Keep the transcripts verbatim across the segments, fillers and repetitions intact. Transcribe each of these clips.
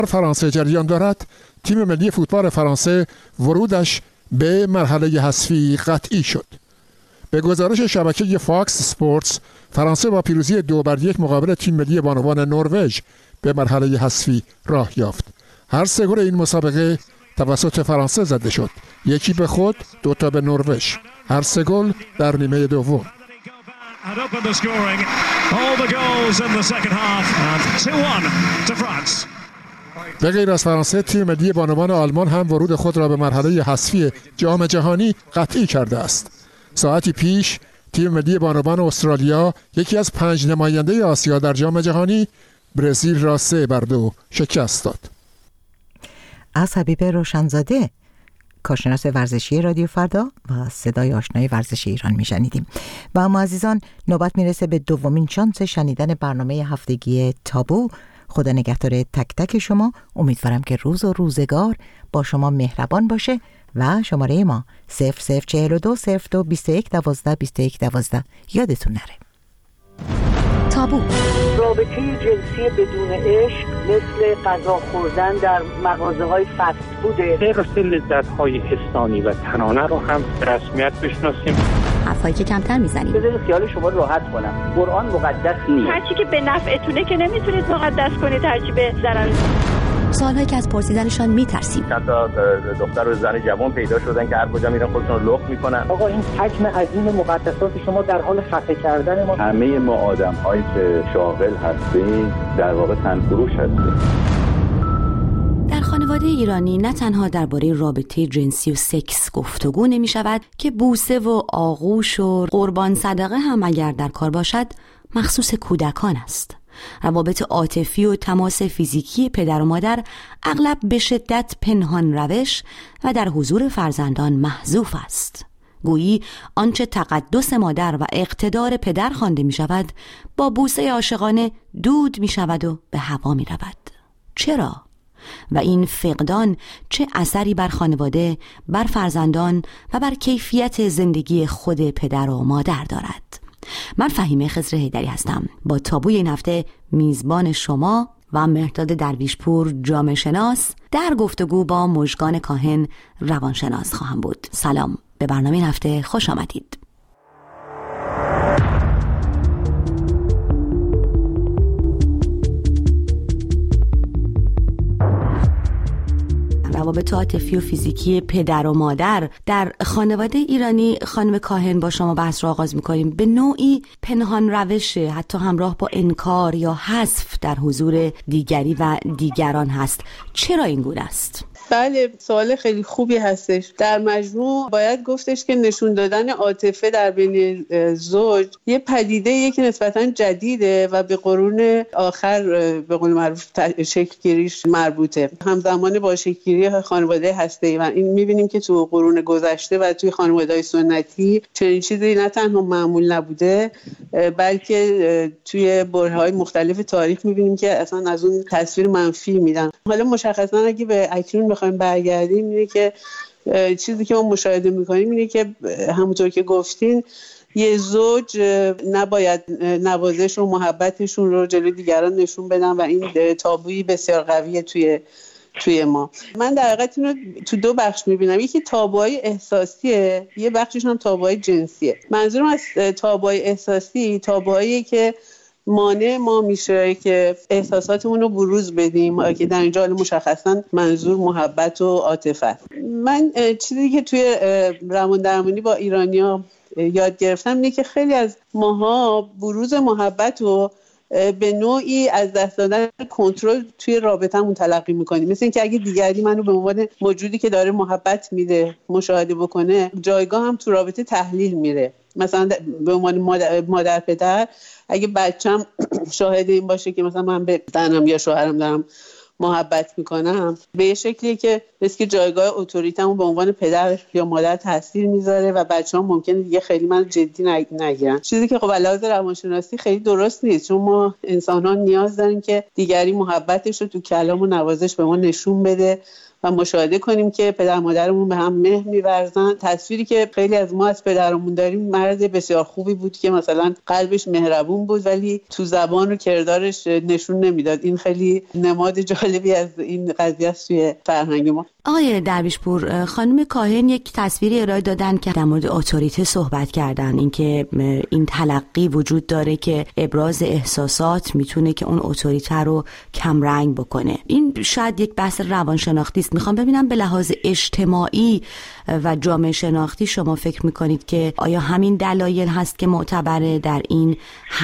فرانسه جریان دارد، تیم ملی فوتبال فرانسه ورودش به مرحله حذفی قطعی شد. به گزارش شبکه فاکس اسپورتس، فرانسه با پیروزی دو بر یک مقابل تیم ملی بانوان نروژ به مرحله حذفی راه یافت. هر سه گل این مسابقه توسط فرانسه زده شد، یکی به خود، دو تا به نروژ. هر سه گل در نیمه دوم. به غیر از فرانسه، تیم ملی بانوان آلمان هم ورود خود را به مرحله حذفی جام جهانی قطعی کرده است. ساعتی پیش تیم ملی بانوان استرالیا، یکی از پنج نماینده آسیا در جام جهانی، برزیل را سه بر دو شکست داد. از حبیب روشنزاده، کارشناس ورزشی رادیو فردا و صدای آشنای ورزش ایران میشنیدیم. و اما عزیزان، نوبت میرسه به دومین شانس شنیدن برنامه هفتگی تابو. خدا نگهدار تک تک شما. امیدوارم که روز و روزگار با شما مهربان باشه و شماره ما صفر صفر چهل و دو صفر دو بیست و یک دوازده بیست و یک دوازده یادتون نره. تابو. رابطه جنسی بدون عشق مثل غذا خوردن در مغازه‌های فست فوده. غیر لذت‌های حسانی و تنانه رو هم رسمیت بشناسیم. حرفایی که کمتر میزنیم. بذارید خیال شما راحت کنم. قرآن مقدس نیست. هرچی که به نفعتونه که نمیتونید مقدس کنید، هرچی به ضرر. سوالایی که از پرسیدنشان میترسیم. چند تا دختر و زن جوان پیدا شدن که هر کجا میرن خودشون رو لخت میکنن. آقا این حجم عظیم مقدسات شما در حال خفه کردن ما. همه ما آدم‌هایی که شاغل هستیم در واقع تنفروش هستیم. در خانواده ایرانی نه تنها درباره رابطه جنسی و سکس گفتگو نمی شود که بوسه و آغوش و قربان صدقه هم اگر در کار باشد مخصوص کودکان است. روابط عاطفی و تماس فیزیکی پدر و مادر اغلب به شدت پنهان روش و در حضور فرزندان محذوف است. گویی آنچه تقدس مادر و اقتدار پدر خوانده می شود با بوسه عاشقانه دود می شود و به هوا می رود. چرا؟ و این فقدان چه اثری بر خانواده، بر فرزندان و بر کیفیت زندگی خود پدر و مادر دارد؟ من فهیمه خضر حیدری هستم. با تابوی این هفته میزبان شما و مهرداد درویشپور جامعه شناس در گفتگو با مژگان کاهن روانشناس خواهم بود. سلام، به برنامه این هفته خوش آمدید. روابط عاطفی و فیزیکی پدر و مادر در خانواده ایرانی، خانم کاهن با شما بحث رو آغاز می‌کنیم. به نوعی پنهان روشه، حتی همراه با انکار یا حذف در حضور دیگری و دیگران هست. چرا این گونه است؟ بله، سوال خیلی خوبی هستش. در مجموع باید گفتش که نشون دادن عاطفه در بین زوج یه پدیده که نسبتاً جدیده و به قرون آخر به قول معروف شکل گیریش مربوطه، همزمان با شکل گیری خانواده هسته‌ای. و این می‌بینیم که تو قرون گذشته و توی خانواده‌های سنتی چنین چیزی نه تنها معمول نبوده، بلکه توی برهه‌های مختلف تاریخ می‌بینیم که اصلا از اون تصویر منفی میدن. حالا مشخصاً اگه به اکنون بخوایم برگردیم، اینه که چیزی که ما مشاهده میکنیم اینه که همونطور که گفتین یه زوج نباید نوازش و محبتشون رو جلوی دیگران نشون بدن و این تابویی بسیار قویه توی توی ما. من در حقیقت اینو تو دو بخش میبینم. یکی تابوهای احساسیه، یه بخشش هم تابوهای جنسیه. منظورم از تابوهای احساسی تابوهایی که مانع ما میشه که احساساتمون رو بروز بدیم، که در اینجا مشخصا منظور محبت و عاطفه. من چیزی که توی روان درمانی با ایرانی‌ها یاد گرفتم اینه که خیلی از ماها بروز محبت رو به نوعی از دست دادن کنترل توی رابطمون تلقی میکنیم. مثل اینکه اگه دیگری منو به عنوان موجودی که داره محبت میده مشاهده بکنه، جایگاه هم تو رابطه تحلیل میره. مثلا به عنوان مادر, مادر پدر اگه بچم شاهد این باشه که مثلا من به زنم یا شوهرم دارم محبت میکنم، به یه شکلیه که مثل که جایگاه اتوریتمو به عنوان پدر یا مادر تاثیر میذاره و بچه‌ها ممکنه دیگه خیلی منو جدی نگیرن. چیزی که خب علاوه بر روانشناسی خیلی درست نیست، چون ما انسان‌ها نیاز داریم که دیگری محبتش رو تو کلام و نوازش به ما نشون بده و مشاهده کنیم که پدر مادرمون به هم مهر می‌ورزن. تصویری که خیلی از ما از پدرمون داریم، مرد بسیار خوبی بود که مثلا قلبش مهربون بود ولی تو زبان و کردارش نشون نمیداد. این خیلی نماد جالبی از این قضیه است توی فرهنگ ما. آقای درویشپور، خانم کاهن یک تصویری ارائه دادن که در مورد اتوریته صحبت کردن، اینکه این تلقی وجود داره که ابراز احساسات میتونه که اون اتوریته رو کم رنگ بکنه. این شاید یک بحث روانشناختی است. میخوام ببینم به لحاظ اجتماعی و جامعه شناختی شما فکر میکنید که آیا همین دلایل هست که معتبره در این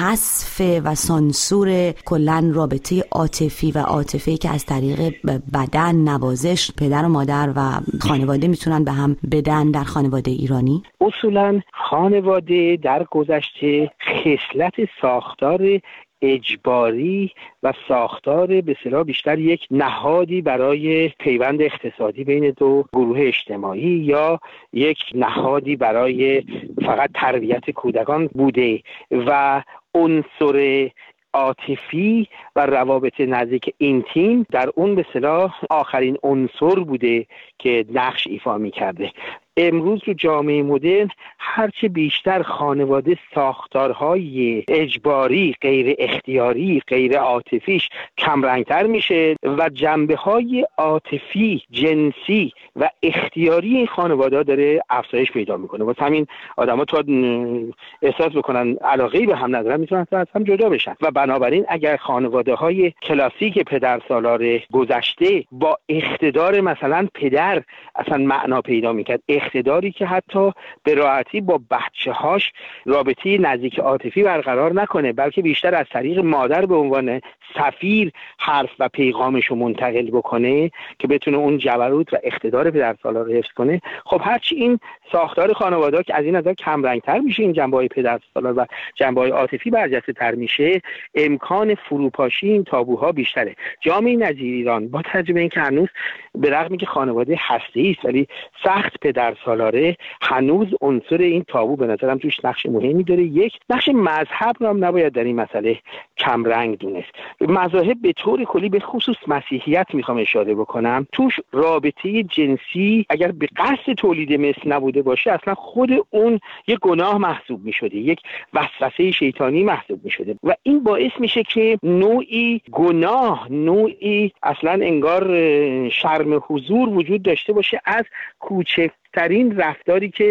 حذف و سانسور کلاً رابطه عاطفی و عاطفی که از طریق بدن، نوازش پدر و مادر و خانواده میتونن به هم بدن در خانواده ایرانی؟ اصولاً خانواده در گذشته خصلت ساختار اجباری و ساختار به اصطلاح بیشتر یک نهادی برای پیوند اقتصادی بین دو گروه اجتماعی یا یک نهادی برای فقط تربیت کودکان بوده و عنصر عاطفی و روابط نزدیک اینتیم در اون به اصطلاح آخرین عنصر بوده که نقش ایفا می‌کرده. امروز تو جامعه مدرن هرچه بیشتر خانواده ساختارهای اجباری، غیر اختیاری، غیر عاطفیش کمرنگتر میشه و جنبه‌های عاطفی، جنسی و اختیاری این خانواده داره افزایش پیدا میکنه. واسه همین آدما تا احساس بکنن علاقه‌ای به هم ندارن میتونن از هم جدا بشن و بنابراین اگر خانواده‌های کلاسیک پدرسالار گذشته با اقتدار مثلا پدر اصلا معنا پیدا میکرد، اقتداری که حتی به راحتی با بچه‌هاش رابطه نزدیک عاطفی برقرار نکنه بلکه بیشتر از طریق مادر به عنوان سفیر حرف و پیغامش رو منتقل بکنه که بتونه اون جبروت و اقتدار پدرسالار رو حفظ کنه. خب هرچی این ساختار خانواده که از این نظر کم رنگ‌تر میشه، این جنبه‌های پدرسالار و جنبه‌های عاطفی برجسته‌تر میشه، امکان فروپاشی این تابوها بیشتره. جامعه نظیر ایران با توجه به اینکه هنوز به رغم اینکه خانواده هسته‌ای است ولی سخت پدرسالاره، هنوز عنصر این تابو به نظرم توش نقش مهمی داره. یک نقش مذهب رو هم نباید در این مسئله کم رنگ دونست. مذاهب به طور کلی به خصوص مسیحیت میخوام اشاره بکنم، توش رابطه جنسی اگر به قصد تولید مثل نبوده باشه اصلا خود اون یک گناه محسوب میشده، یک وسوسه شیطانی محسوب میشده و این باعث میشه که نوعی گناه، نوعی اصلا انگار شرم حضور وجود داشته باشه از کوچک ترین رفتاری که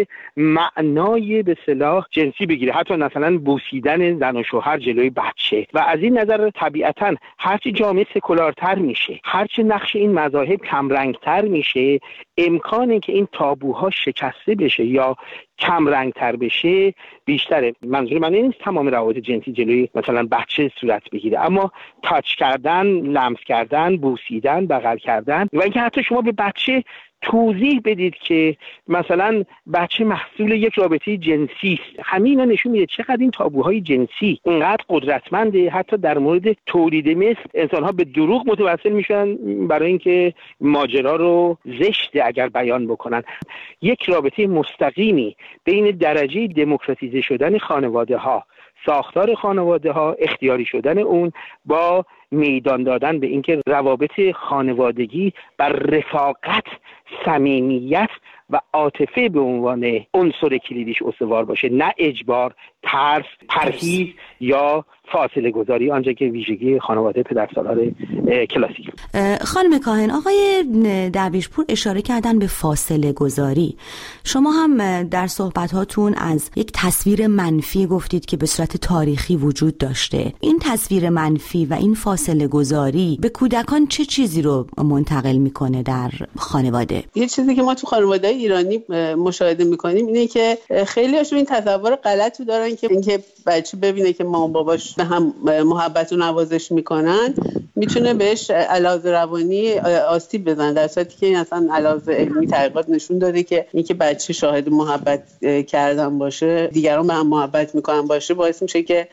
معنای به اصطلاح جنسی بگیره، حتی مثلا بوسیدن زن و شوهر جلوی بچه. و از این نظر طبیعتاً هرچی جامعه سکولارتر میشه، هرچی نقش این مذاهب کمرنگتر میشه، امکانی که این تابوها شکسته بشه یا کم رنگتر بشه بیشتره. منظور من این نیست تمام روابط جنسی جلوی مثلا بچه صورت بگیره، اما تاچ کردن، لمس کردن، بوسیدن، بغل کردن و اینکه حتی شما به بچه توضیح بدید که مثلا بچه محصول یک رابطه جنسی است، همینا نشون میده چقدر این تابوهای جنسی اینقدر قدرتمنده. حتی در مورد تولید مثل انسان‌ها به دروغ متوسل میشن برای اینکه ماجرا رو زشته اگر بیان بکنن. یک رابطه مستقیمی بین درجه دموکراتیزه شدن خانواده ها، ساختار خانواده ها، اختیاری شدن اون با میدان دادن به اینکه روابط خانوادگی بر رفاقت، صمیمیت و عاطفه به عنوان عنصر کلیدیش استوار باشه، نه اجبار، ترس، پرهیز یا فاصله گذاری، آنجا که ویژگی خانواده پدرسالار کلاسیک. خانم کاهن، آقای درویشپور اشاره کردن به فاصله گذاری. شما هم در صحبتاتون از یک تصویر منفی گفتید که به صورت تاریخی وجود داشته. این تصویر منفی و این فاصله گذاری به کودکان چه چیزی رو منتقل میکنه در خانواده؟ یه چیزی که ما تو خانواده ایرانی مشاهده میکنیم اینه که خیلی هاشون این تصور غلط رو دارن که اینکه بچه ببینه که مامان باباش به هم محبت و نوازش میکنن میتونه بهش علاوه روانی آسیب بزنه، در صورتی که این اصلا علاوه علمی تحقیقات نشون داده که اینکه بچه شاهد محبت کردن باشه، دیگران به هم محبت میکنن باشه، باعث میشه که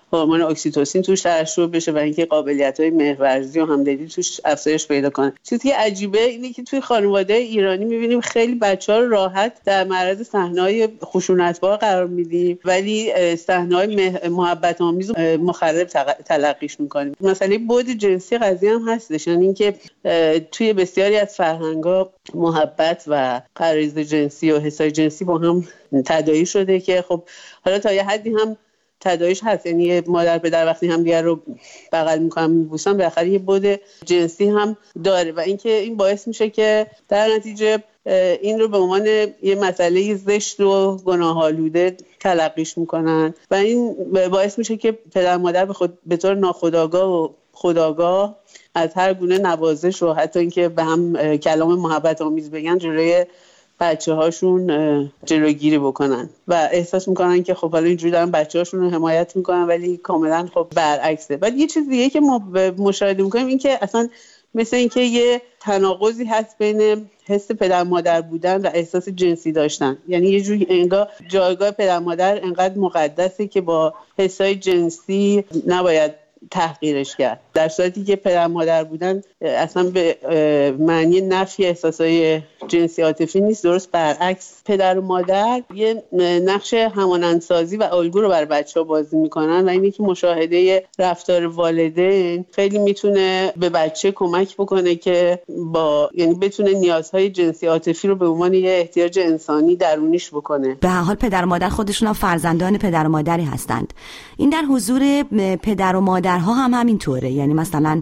هورمون اکسیتوسین توش ترشح بشه و اینکه قابلیت‌های مهرورزی و همدلی توش افزایش پیدا کنه. چیزی که عجیبه اینه که توی خانواده ایرانی می‌بینیم خیلی بچه‌ها رو راحت در معرض صحنه‌های خشونت‌بار قرار میدیم ولی صحنه‌های محبت آمیز و مخرب تلقیش می‌کنیم. مسئله بعد جنسی قضیه هم هستش، یعنی اینکه توی بسیاری از فرهنگ‌ها محبت و غریزه جنسی و حسای جنسی با هم تداعی شده که خب حالا تا یه حدی هم تداعیش هست، یعنی مادر پدر وقتی هم دیگر رو بغل میکنن میبوسن بالاخره یه بعد جنسی هم داره و اینکه این باعث میشه که در نتیجه این رو به عنوان یه مسئله زشت و گناه‌آلوده تلقیش میکنن و این باعث میشه که پدر مادر به خود به طور ناخودآگاه و خودآگاه از هر گونه نوازش و حتی اینکه به هم کلام محبت آمیز بگن جلوی بچه هاشون جلوگیری بکنن و احساس میکنن که خب حالا اینجوری دارن بچه هاشون رو حمایت میکنن ولی کاملا خب برعکسه. بعد یه چیز دیگه که ما مشاهده میکنیم این که اصلا مثل اینکه یه تناقضی هست بین حس پدر مادر بودن و احساس جنسی داشتن، یعنی یه جوری انگار جایگاه پدر مادر انقدر مقدسه که با حسای جنسی نباید تحقیرش کرد، در صورتی که پدر مادر بودن اصلا به معنی نفی احساسای جنسی عاطفی نیست، درست برعکس. پدر و مادر یه نقش همانندسازی و الگو رو برای بچه‌ها بازی میکنن و اینه که مشاهده رفتار والدین خیلی میتونه به بچه کمک بکنه که با یعنی بتونه نیازهای جنسی عاطفی رو به عنوان یه احتیاج انسانی درونیش بکنه. به هر حال پدر و مادر خودشون هم فرزندان پدر و مادری هستند. این در حضور پدر و مادرها هم همینطوره، یعنی مثلا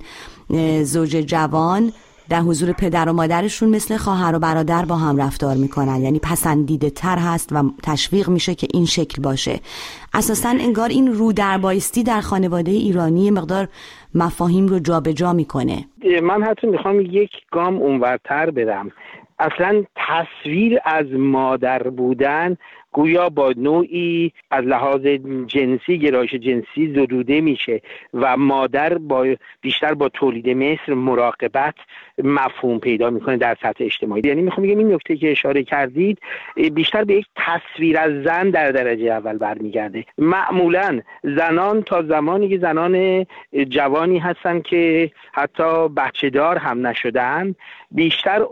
زوج جوان در حضور پدر و مادرشون مثل خواهر و برادر با هم رفتار میکنن، یعنی پسندیده تر هست و تشویق میشه که این شکل باشه. اساساً انگار این رو در بایستی در خانواده ایرانی مقدار مفاهیم رو جابجا جا میکنه. من حتی میخوام یک گام اونورتر برم. اصلا تصویر از مادر بودن گویا با نوعی از لحاظ جنسی، گرایش جنسی زدوده میشه و مادر با بیشتر با تولید مثل مراقبت مفهوم پیدا میکنه در سطح اجتماعی. یعنی میخوام بگم این نکته که اشاره کردید بیشتر به یک تصویر از زن در درجه اول برمیگرده. معمولا زنان تا زمانی که زنان جوانی هستن که حتی بچه دار هم نشدن، بیشتر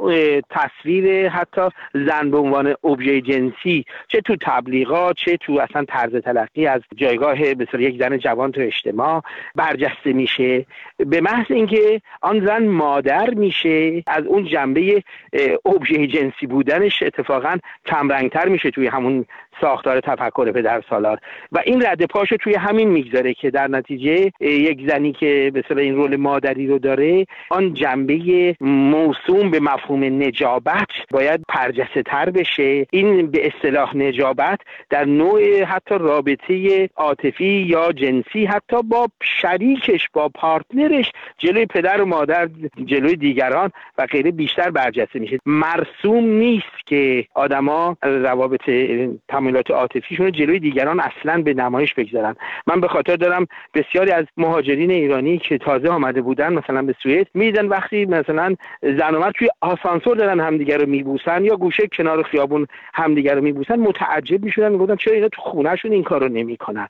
تصویر حتی زن به عنوان ابژه جنسی چه تو تبلیغات چه تو اصلا طرز تلقی از جایگاه مثلا یک زن جوان تو اجتماع برجسته میشه، به محض اینکه آن زن مادر میشه از اون جنبه ابژه جنسی بودنش اتفاقا کمرنگتر میشه توی همون ساختار تفکر پدرسالار و این رد پاشو توی همین میگذاره که در نتیجه یک زنی که مثلا این رول مادری رو داره آن جنبه موسوم به مفهوم نجابت باید برجسته تر بشه. این به اصطلاح نجابت در نوع حتی رابطه عاطفی یا جنسی حتی با شریکش با پارتنرش جلوی پدر و مادر جلوی دیگران و غیره بیشتر برجسته میشه. مرسوم نیست که آدما روابط تمایلات عاطفیشون رو جلوی دیگران اصلا به نمایش بگذارن. من به خاطر دارم بسیاری از مهاجرین ایرانی که تازه آمده بودن مثلا به سوئد میدیدن وقتی مثلا زن و مرد توی آسانسور دارن همدیگه رو میبوسن یا گوشه کنار خیابون همدیگه رو میبوسن متعجب میشدن، میگفتن چرا اینا تو خونهشون این کارو نمیکنن؟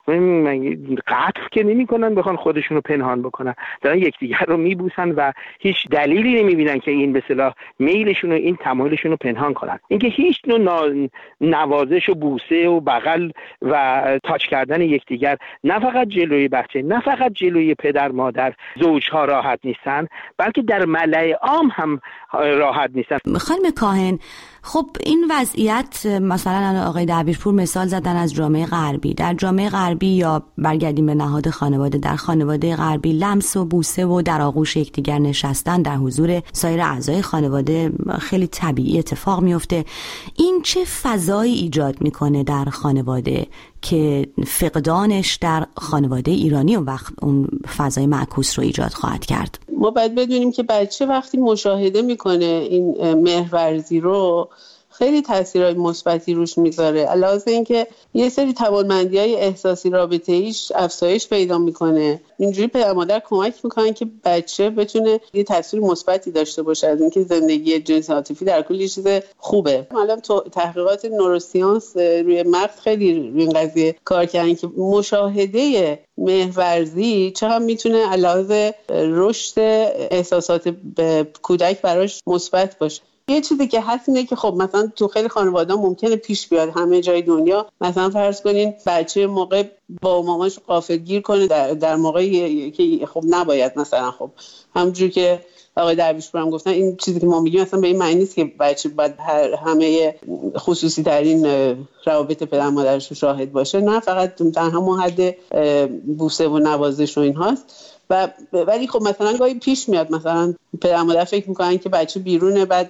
قطع که نمیکنن بخوان خودشون رو پنهان بکنن، دارن یکدیگر رو میبوسن و هیچ دلیلی نمیبینن که این به اصطلاح میلشون و این تمایلشون رو پنهان کنن. اینکه هیچ نوع نوازش و بوسه و بغل و تاچ کردن یکدیگر نه فقط جلوی بچه نه فقط جلوی پدر مادر زوجها راحت نیستن، بلکه در ملأ عام هم راحت نیستن. خانم کاهن، خب این وضعیت مثلا آقای دبیرپور مثال زدن از جامعه غربی. در جامعه غربی یا برگردیم به نهاد خانواده، در خانواده غربی لمس و بوسه و در آغوش یکدیگر نشستن در حضور سایر اعضای خانواده خیلی طبیعی اتفاق میفته. این چه فضایی ایجاد میکنه در خانواده که فقدانش در خانواده ایرانی اون وقت اون فضای معکوس رو ایجاد خواهد کرد؟ ما باید بدونیم که بچه وقتی مشاهده میکنه این مهرورزی رو خیلی تاثیرهای مثبتی روش میذاره. علاوه اینکه یه سری توانمندی‌های احساسی رابطه‌ایش افزایش پیدا میکنه. اینجوری پدر مادر کمک میکنن که بچه بتونه یه تاثیر مثبتی داشته باشه از اینکه زندگی جنسی عاطفی در کل یه چیز خوبه. الان تو تحقیقات نوروساینس روی مغز خیلی روی این قضیه کار کردن که مشاهده مهرورزی چقدر میتونه علاوه رشد احساسات به کودک براش مثبت باشه. یه چیزی که هست اینه که خب مثلا تو خیلی خانواده‌ها ممکنه پیش بیاد همه جای دنیا، مثلا فرض کنین بچه موقع با مامانش غافلگیر کنه در در موقعی که خب نباید، مثلا خب همونجوری که آقای درویشپور هم گفتن این چیزی که ما میگیم مثلا به این معنی نیست که بچه باید همه خصوصی ترین روابط پدر مادرش رو شاهد باشه، نه، فقط در همون حد بوسه و نوازش و این هاست. و ولی خب مثلا گاهی پیش میاد مثلا پدر مادر فکر میکنن که بچه بیرونه، بعد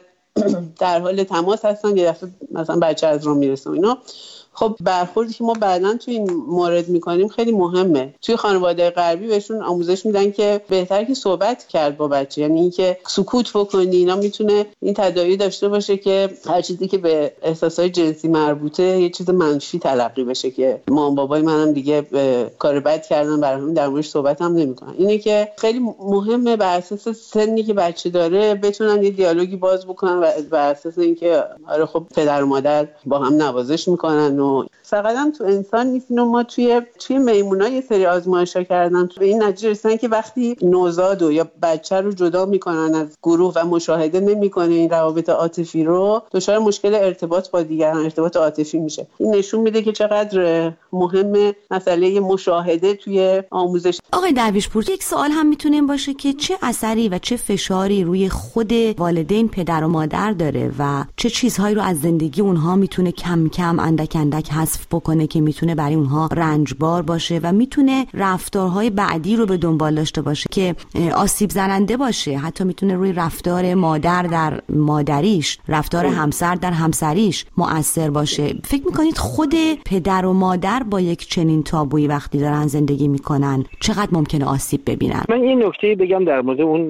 در حال تماس هستن، یه دفعه مثلا بچه از راه میرسه اینا. خب برخوردی که ما بعداً توی این مورد میکنیم خیلی مهمه. توی خانواده غربی بهشون آموزش میدن که بهتره که صحبت کرد با بچه، یعنی اینکه سکوت بکنی. اینا میتونه این تداعی داشته باشه که هر چیزی که به احساسات جنسی مربوطه یه چیز منفی تلقی بشه که مام بابای منم دیگه کار بد کردن، برای همین در موردش صحبت هم نمیکنن. اینه که خیلی مهمه بر اساس سنی که بچه داره بتونن یه دیالوگی باز بکنن و بر اساس اینکه آره خب پدر و مادر با هم نوازش میکنن. فقط هم تو انسان نیست، اینو ما توی توی میمونا یه سری آزمایش‌ها کردن، تو این نتیجه رسیدن که وقتی نوزاد یا بچه رو جدا میکنن از گروه و مشاهده نمیکنه این روابط عاطفی رو، دچار مشکل ارتباط با دیگران، ارتباط عاطفی میشه. این نشون میده که چقدر مهمه مسئله مشاهده توی آموزش. آقای درویشپور، یک سوال هم میتونه این باشه که چه اثری و چه فشاری روی خود والدین، پدر و مادر داره و چه چیزهایی رو از زندگی اونها میتونه کم کم اندک اندک حذف بکنه که میتونه برای اونها رنجبار باشه و میتونه رفتارهای بعدی رو به دنبال داشته باشه که آسیب زننده باشه. حتی میتونه روی رفتار مادر در مادریش، رفتار همسر در همسریش مؤثر باشه. فکر میکنید خود پدر و مادر با یک چنین تابویی وقتی دارن زندگی میکنن چقدر ممکنه آسیب ببینن؟ من این نکته بگم در مورد اون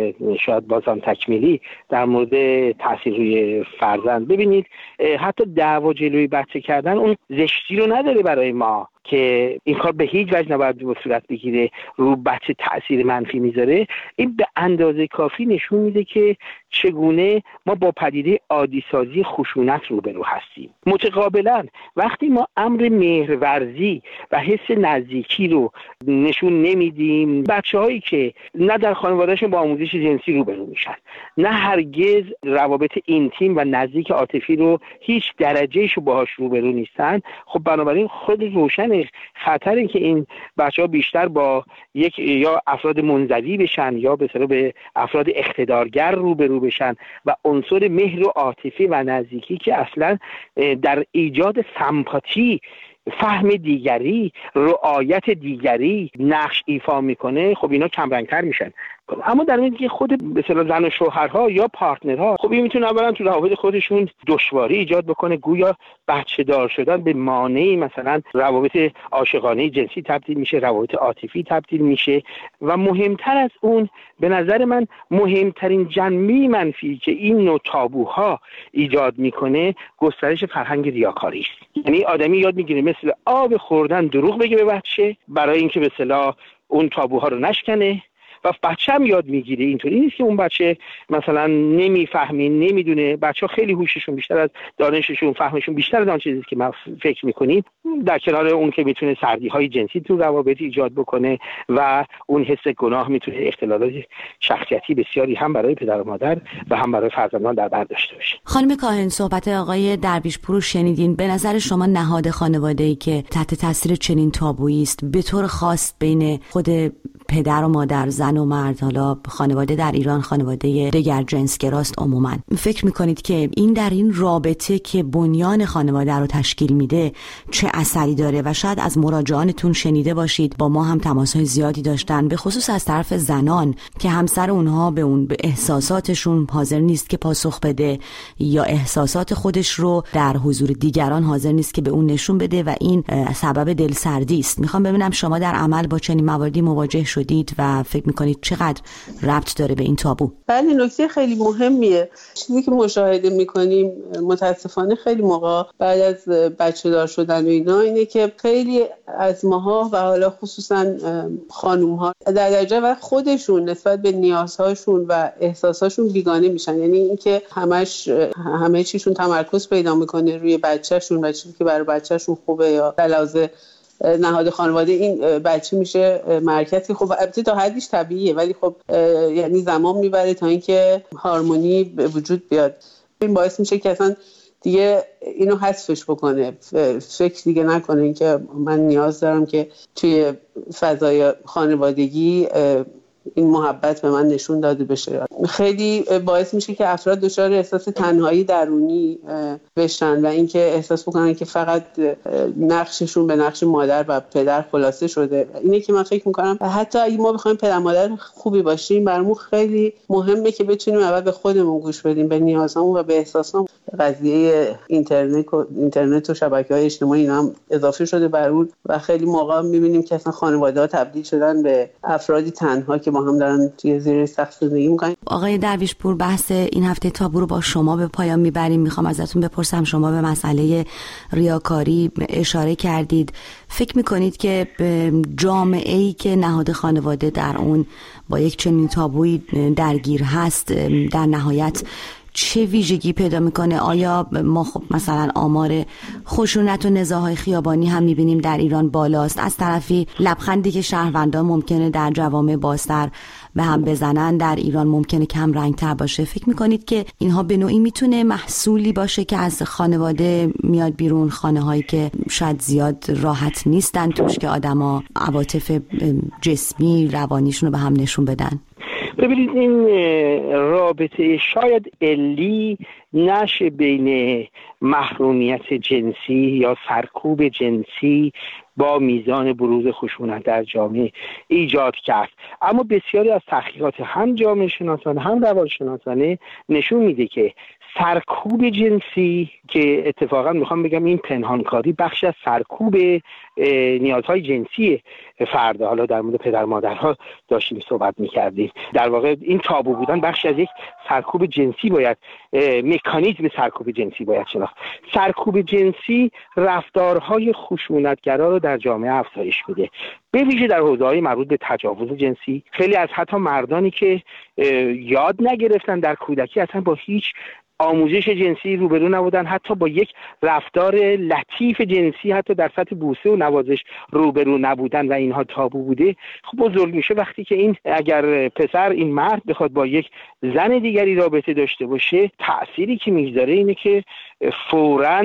شاید بازم تکمیلی در مورد تاثیر روی فرزند. ببینید حتی دعوا جلوی بچه کردن اون زشتی رو نداره برای ما که این کار به هیچ وجه نباید به صورت بگیره، رو بچه تأثیر منفی میذاره. این به اندازه کافی نشون میده که چگونه ما با پدیده عادی سازی خشونت روبرو هستیم. متقابلا وقتی ما امر مهرورزی و حس نزدیکی رو نشون نمیدیم، بچه‌هایی که نه در خانوادهشون با آموزش جنسی روبرو میشن، نه هرگز روابط اینتیم و نزدیک عاطفی رو هیچ درجه‌ایشو باهاش روبرو نیستن، خب بنابراین خود روشن خطره که این بچه‌ها بیشتر با یک یا افراد منزوی بشن یا به اصطلاح به افراد اقتدارگر روبرو بشن و عنصر مهر و عاطفی و نزدیکی که اصلا در ایجاد سمپاتی، فهم دیگری، رعایت دیگری نقش ایفا میکنه، خب اینا کم رنگتر میشن. اما در این که خود به اصطلاح زن و شوهرها یا پارتنرها، خب این میتونه اولا تو روابط خودشون دشواری ایجاد بکنه، گویا بچه دار شدن به مانعی مثلا روابط عاشقانه جنسی تبدیل میشه، روابط عاطفی تبدیل میشه. و مهمتر از اون به نظر من مهمترین جنبه منفی که این نوع تابوها ایجاد میکنه گسترش فرهنگ ریاکاری است. یعنی آدمی یاد میگیره مثل آب خوردن دروغ بگه به بچه برای اینکه به اصطلاح اون تابوها رو نشکنه، و بچه هم یاد میگیره. اینطوری نیست که اون بچه مثلا نمیفهمی، نمیدونه. بچه ها خیلی هوششون بیشتر از دانششون، فهمشون بیشتر از آن چیزی که ما فکر میکنیم. در کنار اون که میتونه سردی های جنسی تو روابط ایجاد بکنه و اون حس گناه میتونه اختلالات شخصیتی بسیاری هم برای پدر و مادر و هم برای فرزندان در بر داشته باشه. خانم کاهن، صحبت آقای درویشپور رو شنیدین. به نظر شما نهاد خانواده‌ای که تحت تاثیر چنین تابویی است، به طور خاص بین خود پدر و مادر، زن و مرد، حالا خانواده در ایران خانواده دگر جنسگراست عموما، فکر میکنید که این در این رابطه که بنیان خانواده رو تشکیل میده چه اثری داره؟ و شاید از مراجعانتون شنیده باشید، با ما هم تماس‌های زیادی داشتن، به خصوص از طرف زنان که همسر اونها به اون به احساساتشون حاضر نیست که پاسخ بده یا احساسات خودش رو در حضور دیگران حاضر نیست که به اون نشون بده و این سبب دلسردی است. میخوام ببینم شما در عمل با چنین مواردی مواجه شدید و فکر میکنید چقدر ربط داره به این تابو؟ بله، نکته خیلی مهمیه. چیزی که مشاهده میکنیم متاسفانه خیلی موقع بعد از بچه دار شدن و اینا اینه که خیلی از ماها و حالا خصوصا خانوم ها در درجه و خودشون نسبت به نیازهاشون و احساساشون بیگانه میشن. یعنی اینکه همش همه چیشون تمرکز پیدا میکنه روی بچه‌شون و چیزی که برای بچه‌شون خوبه یا در لحاظ نهاد خانواده این بچه میشه مرکزی. خب البته تا حدیش طبیعیه، ولی خب یعنی زمان میبره تا اینکه هارمونی به وجود بیاد. این باعث میشه که اصلا دیگه اینو حذفش بکنه، فکر دیگه نکنه اینکه من نیاز دارم که توی فضای خانوادگی این محبت به من نشون داده بشه. خیلی باعث میشه که افراد دچار احساس تنهایی درونی بشن و اینکه احساس بکنن که فقط نقششون به نقش مادر و پدر خلاصه شده. اینه که من فکر میکنم حتی اگه ما بخوایم پدر مادر خوبی باشیم، برامون خیلی مهمه که بتونیم اول به خودمون گوش بدیم، به نیازامون و به احساسامون. قضیه اینترنت و اینترنت و شبکه‌های اجتماعی اینا هم اضافه شده بر اون و خیلی موقع می‌بینیم که اصلا خانواده‌ها تبدیل شدن به افرادی تنها که با هم دارن توی زیر سقف زندگی می‌کنن. آقای درویشپور، بحث این هفته تابو رو با شما به پایان میبریم. میخوام ازتون بپرسم، شما به مسئله ریاکاری اشاره کردید. فکر میکنید که جامعه‌ای که نهاد خانواده در اون با یک چنین تابویی درگیر هست در نهایت چه ویژگی پیدا میکنه؟ آیا ما خب مثلا آمار خشونت و نزاع‌های خیابانی هم میبینیم در ایران بالاست، از طرفی لبخندی که شهروندان ممکنه در جوامع بازتر به هم بزنن در ایران ممکنه کم رنگتر باشه. فکر میکنید که اینها به نوعی میتونه محصولی باشه که از خانواده میاد بیرون، خانه هایی که شاید زیاد راحت نیستن توش که آدما عواطف جسمی روانیشون رو به هم نشون بدن؟ ببینید، این رابطه شاید علی نشه بین محرومیت جنسی یا سرکوب جنسی با میزان بروز خشونت در جامعه ایجاد کرد، اما بسیاری از تحقیقات هم جامعه شناسانه هم روانشناسانه نشون میده که سرکوب جنسی، که اتفاقا میخوام بگم این پنهانکاری بخش از سرکوب نیازهای جنسی فرد، حالا در مورد پدر مادرها داشتیم صحبت میکردیم، در واقع این تابو بودن بخش از یک سرکوب جنسی باید، مکانیزم سرکوب جنسی باید شناخت. سرکوب جنسی رفتارهای خشونتگرا رو در جامعه افزایش میده، به ویژه در حوزه‌های مربوط به تجاوز جنسی. خیلی از حتی مردانی که یاد نگرفتن در کودکی اصلا با هیچ آموزش جنسی روبرو نبودن، حتی با یک رفتار لطیف جنسی حتی در سطح بوسه و نوازش روبرو نبودن و اینها تابو بوده، خب بزرگ میشه وقتی که این اگر پسر، این مرد بخواد با یک زن دیگری رابطه داشته باشه، تأثیری که میذاره اینه که فوراً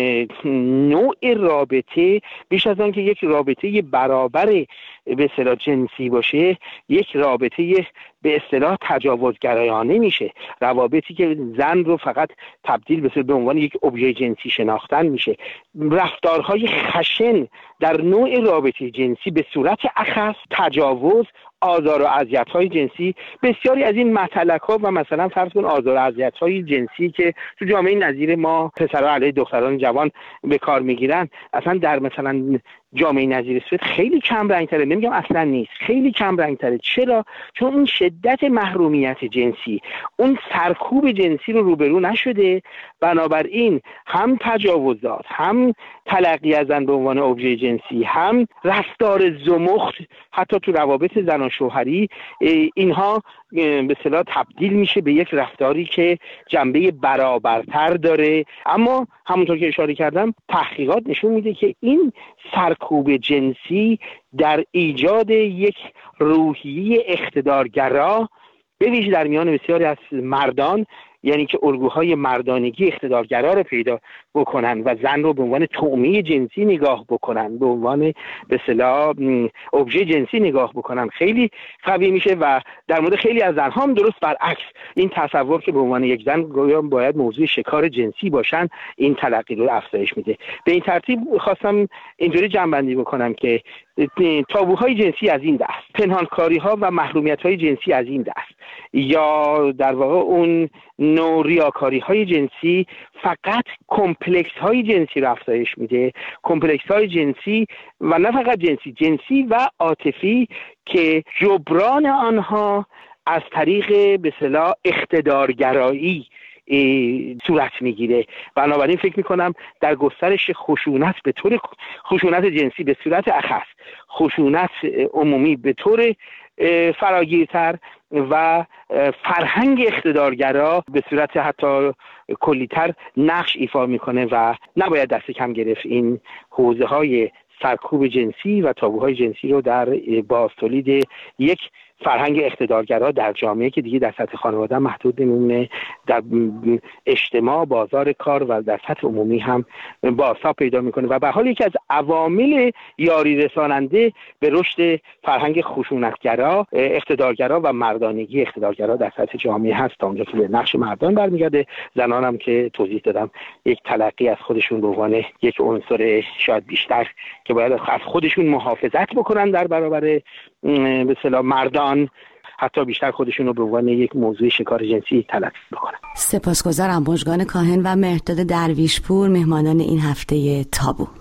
نوع رابطه بیش از آن که یک رابطه برابر به اصطلاح جنسی باشه، یک رابطه به اصطلاح تجاوزگرایانه میشه. روابطی که زن رو فقط تبدیل به به عنوان یک ابژه جنسی شناختن میشه. رفتارهای خشن در نوع رابطه جنسی به صورت اخص تجاوز، آزار و اذیت‌های جنسی، بسیاری از این مطلق‌ها و مثلا فرض کن آزار و اذیت‌های جنسی که تو جامعه نظیر ما پسرها علیه دختران جوان به کار میگیرن، اصلا در مثلا جامعه نظیر سوئد خیلی کم رنگ‌تره، نمیگم اصلا نیست، خیلی کم رنگ‌تره. چرا؟ چون اون شدت محرومیت جنسی، اون سرکوب جنسی رو روبرو نشده، بنابراین هم تجاوزات، هم تلقی از زن به عنوان ابژه جنسی، هم رفتار زمخت حتی تو روابط زن و شوهری، اینها به اصطلاح تبدیل میشه به یک رفتاری که جنبه برابرتر داره. اما همونطور که اشاره کردم، تحقیقات نشون میده که این سرکوب جنسی در ایجاد یک روحیه اقتدارگرا به ویژه در میان بسیاری از مردان، یعنی که الگوهای مردانگی اقتدارگرا رو پیدا بکنن و زن رو به عنوان طعمه جنسی نگاه بکنن، به عنوان به اصطلاح ابژه جنسی نگاه بکنن، خیلی قوی میشه. و در مورد خیلی از زنها هم درست برعکس، این تصور که به عنوان یک زن باید موضوع شکار جنسی باشن، این تلقی رو افزایش میده. به این ترتیب خواستم اینجوری جمع‌بندی بکنم که تابوهای جنسی از این دست، پنهانکاری‌ها و محرومیت‌های جنسی از این دست، یا در واقع اون نوع ریاکاری‌های جنسی فقط کمپلکس‌های جنسی رو افزایش میده، کمپلکس‌های جنسی و نه فقط جنسی، جنسی و عاطفی که جبران آنها از طریق به اصطلاح اقتدارگرایی صورت میگیره. بنابراین فکر میکنم در گسترش خشونت به طور خشونت جنسی به صورت اخص، خشونت عمومی به طور فراگیرتر و فرهنگ اقتدارگرا به صورت حتی کلیتر نقش ایفا میکنه و نباید دست کم گرفت این حوزه های سرکوب جنسی و تابوهای جنسی رو در بازتولید یک فرهنگ اقتدارگرا در جامعه که دیگه در سطح خانواده محدود نمیمونه، در اجتماع، بازار کار و در سطح عمومی هم بازتاب پیدا میکنه و به حال یکی از عوامل یاری رساننده به رشد فرهنگ خشونتگرا، اقتدارگرا و مردانگی اقتدارگرا در سطح جامعه هست. تا اونجا که به نقش مردان برمیگرده، زنان هم که توضیح دادم یک تلقی از خودشون به عنوان یک عنصر شاید بیشتر که باید از خودشون محافظت بکنن در برابر به اصطلاح مردان، حتی بیشتر خودشون رو به عنوان یک موضوع شکار جنسی تلقی بکنن. سپاسگزارم. مژگان کاهن و مهرداد درویشپور مهمانان این هفته تابو.